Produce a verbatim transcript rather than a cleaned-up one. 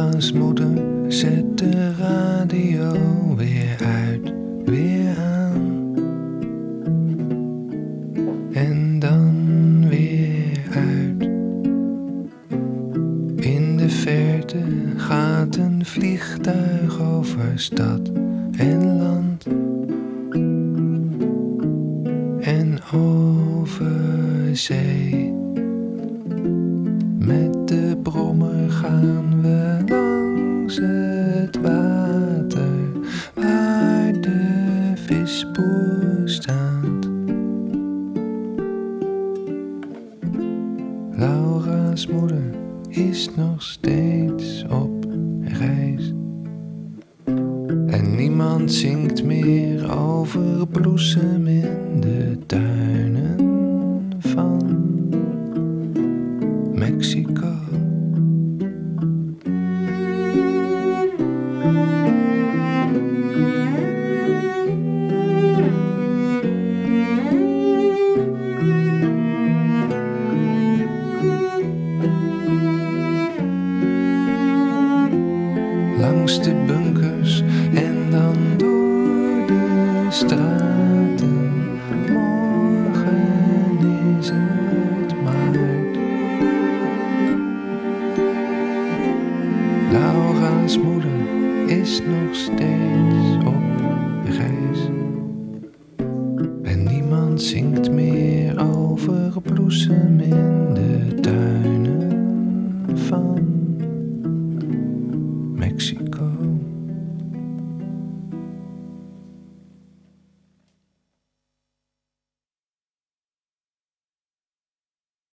Laura's moeder zet de radio weer uit, weer aan. En dan weer uit. In de verte gaat een vliegtuig over stad en land. En over zee. Met de brommer gaan we langs het water, waar de visboer staat. Laura's moeder is nog steeds op reis. En niemand zingt meer over bloesem in de tuinen van Mexico. Langs de bunkers en dan door de straten. Morgen is het maart. Laura's moeder is nog steeds op reis.